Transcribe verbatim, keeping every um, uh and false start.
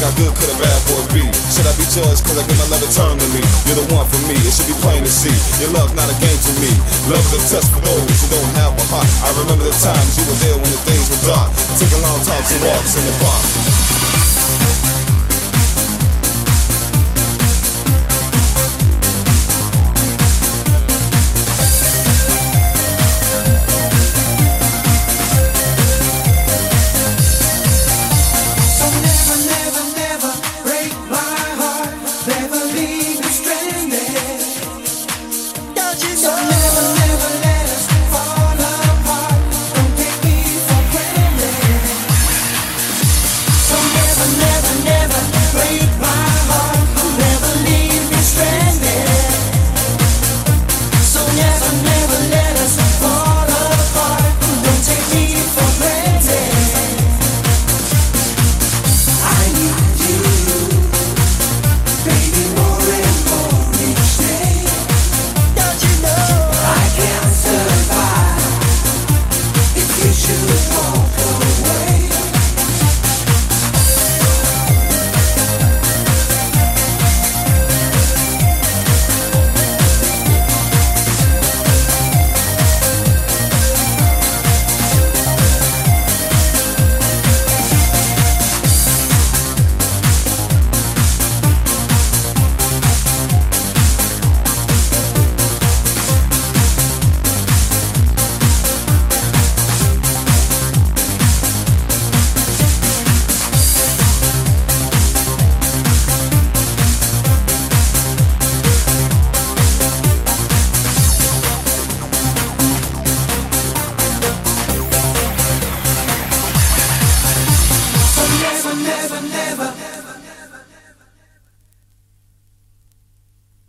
how good could a bad boy be? Should I be judged cause I give my love eternally? You're the one for me, it should be plain to see. Your love's not a game to me. Love is a test for those who don't have a heart. I remember the times you were there when the days were dark, taking long talks and walks in the park.